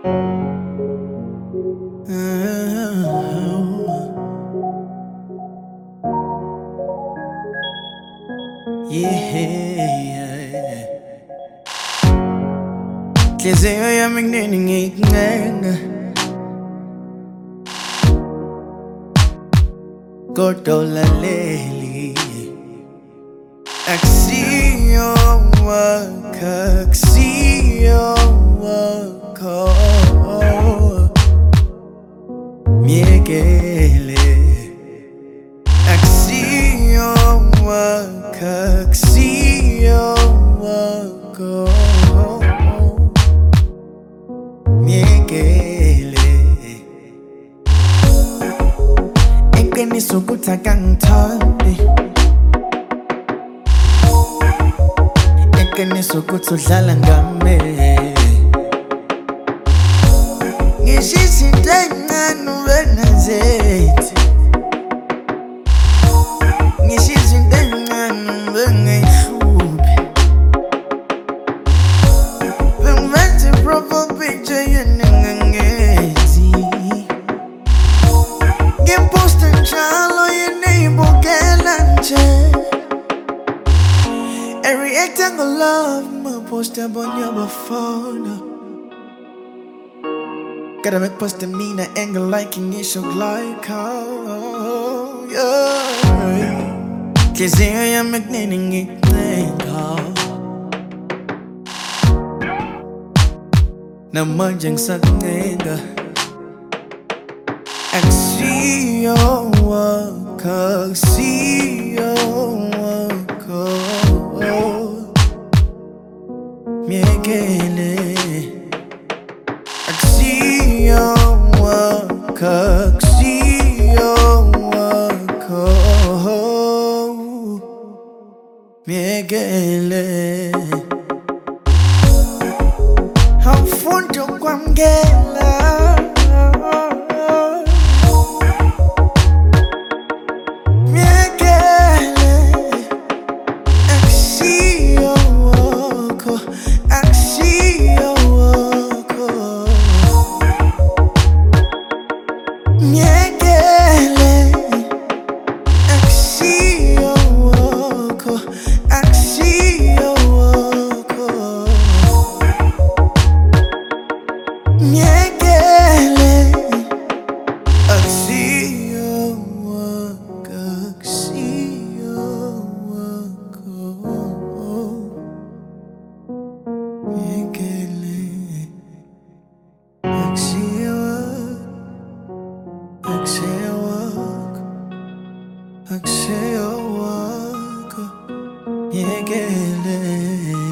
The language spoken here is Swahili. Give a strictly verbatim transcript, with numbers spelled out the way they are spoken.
Yeah, Tlhizyo yami nginingingena kodwa ulaleli akusiyo wakho, akusiyo wakho. Myekele akusiyo wakho, akusiyo wakho. Myekele iqiniso ukuthi akangithandi, iqiniso ukuthi udlala ngami. Ngisho izinto ey'ncane ubengazethi, ngisho izinto ey'ncane ubengay'hluphi. Bengivenza i-profile picture yenengangethi, ngimposta njalo yeniyibukela nje. I react and go love my post up on your phone. Gotta make post to me na angle liking it should like how yeah. Tlhizyo yami nginingingena namanje ngisakuncenga akusiyo wakho, akusiyo wakho. Myekele akusiyo wakho, akusiyo wakho. Myekele awufunda ukwamukela, myekele akusiyo wakho, akusiyo wakho. Myekele akusiyo wakho, akusiyo wakho. Myekele akusiyo wakho, akusiyo wakho. Myekele akusiyo wakho, akusiyo wakho, akusiyo wakho. Myekele